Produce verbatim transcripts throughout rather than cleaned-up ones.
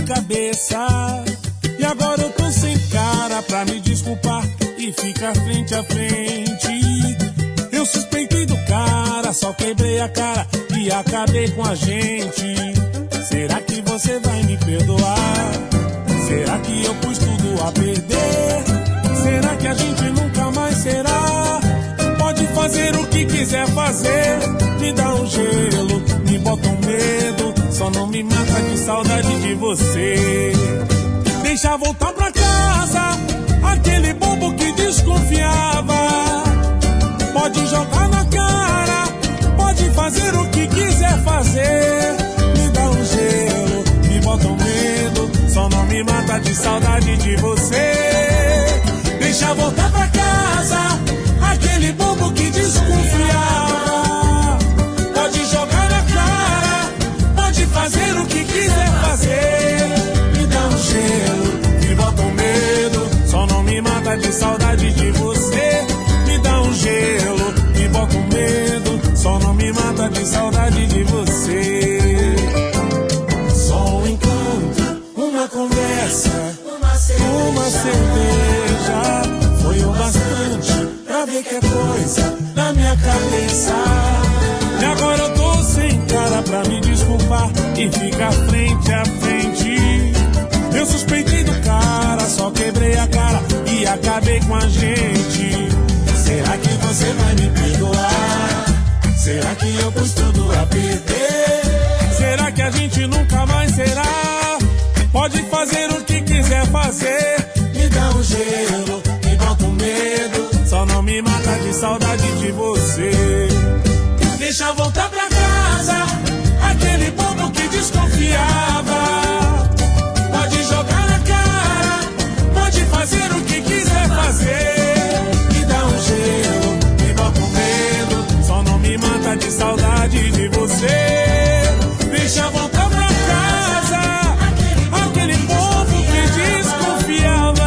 cabeça. E agora eu tô sem cara pra me desculpar e ficar frente a frente. Eu suspeitei do cara, só quebrei a cara e acabei com a gente. Será que você vai me perdoar? Será que eu pus tudo a perder? Será que a gente nunca mais será? Pode fazer o que quiser fazer, me dá um gelo, me bota um medo, só não me mata de saudade de você. Deixa voltar pra casa, aquele bobo que desconfiava. Pode jogar na cara, pode fazer o que quiser fazer. Me dá um gelo, me bota um medo, só não me mata de saudade de você. Deixa voltar pra casa, aquele bobo que desconfiava. Pode jogar na cara, pode fazer o que quiser fazer. Me dá um gelo, me bota um medo, só não me mata de saudade de você. Me dá um gelo, me bota um medo, só não me mata de saudade de você. Só um encontro, uma conversa, uma cerveja foi o bastante pra ver que é coisa na minha cabeça. E agora eu tô sem cara pra me desculpar e ficar frente a frente. Eu suspeitei do cara, só quebrei a cara e acabei com a gente. Será que você vai me perdoar? Será que eu pus tudo a perder? Será que a gente nunca mais será? Pode fazer o que quiser fazer. Me dá um gelo, me bota um medo, só não me mata de saudade de você. Deixa eu voltar pra casa, aquele bobo que desconfiava. Pode jogar na cara, pode fazer o que quiser fazer. Me dá um gelo, me bota um medo, só não me mata de saudade de você. Deixa eu voltar pra casa, aquele povo que desconfiava.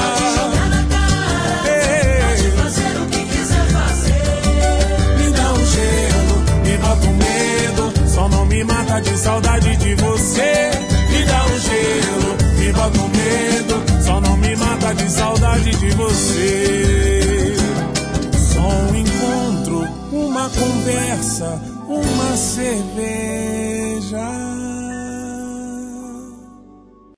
Pode fazer o que quiser fazer. Me dá um gelo, me bota um medo, só não me mata de saudade de você. Me dá um gelo, me bota um medo, só não me mata de saudade de você. Só um encontro, uma conversa, uma cerveja.